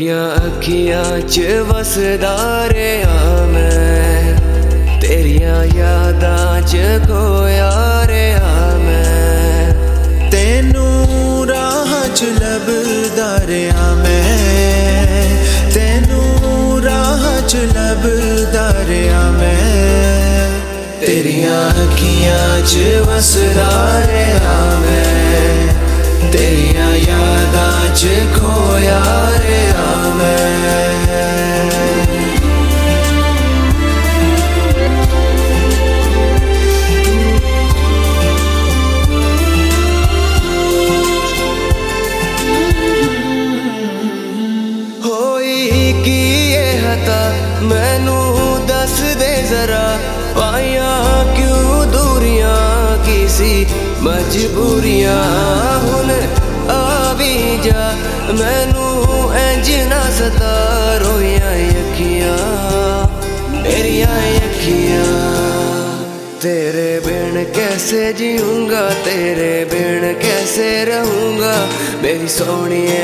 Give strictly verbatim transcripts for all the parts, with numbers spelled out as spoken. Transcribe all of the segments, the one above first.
तेरिया अखियां च वसदा रेहा मैं, तेरिया यादां च खोया रेहा मैं। तेनू राह च लभदा रेहा मैं, तेनू राह च लभदा रेहा मैं। तेरिया अखियां च वसदा रेहा मैं, तेरिया यादां च खोया रेहा मैं। होई की ये हता मैनू दस दे जरा, पाइया क्यों दूरियां किसी मजबूरियां। हुन आ भी जा मैनू इंज ना सता, रोइयां अखियां मेरिया अखियां। तेरे बिन कैसे जीऊंगा, तेरे बिन कैसे रहूंगा मेरी सोहणिए।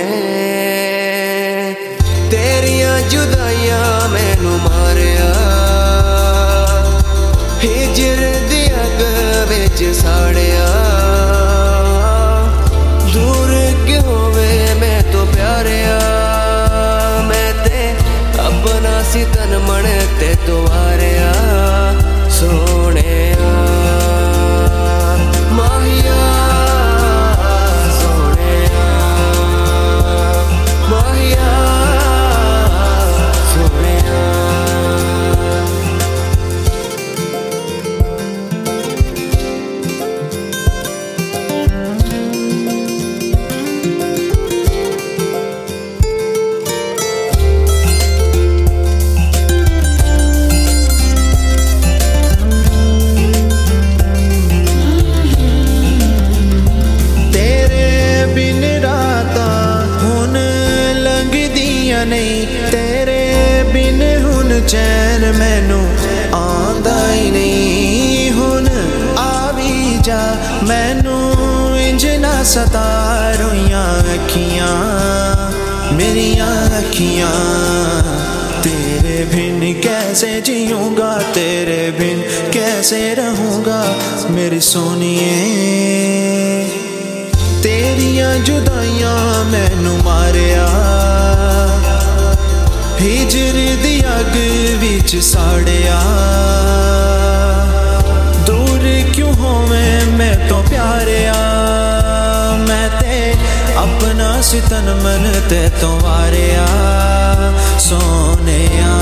तेरियां जुदाइयां मैनू मारिया, हिजर दी अग विच साड़िया। दूर क्यों वे मैं तो प्यारिया, मैं ते अपना सी तन मन ते तो वारिया। सोने माहिया सोने माहिया सोने। नहीं तेरे बिन हुन चैन मैनू आंदा ही नहीं। हुन आ भी जा मैनू इंज ना सता, रोइयां अखियां मेरिया अखियां। तेरे बिन कैसे जीऊंगा, तेरे बिन कैसे रहूंगा मेरी सोनिए। तेरियां जुदाइयां मैनू मारिया, हिजर दी अग विच साड़िया। दूर क्यों होवें मैं तो प्यारिया, मैं ते अपना सी तन मन ते तो वारिया। सोनिया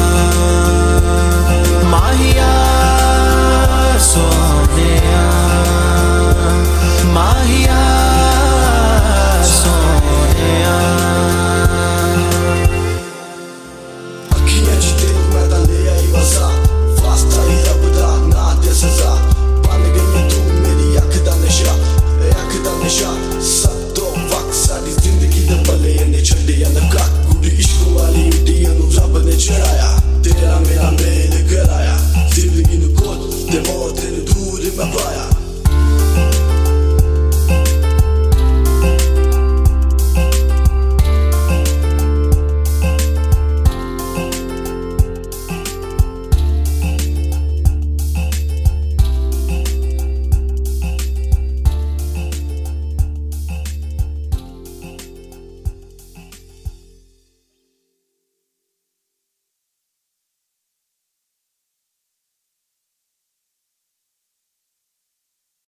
माहिया सोनिया माहिया सोनिया। तेरा मेरा मेल कराया, जिंदगी नू कुछ ते मौत नू दूर मैं पाया।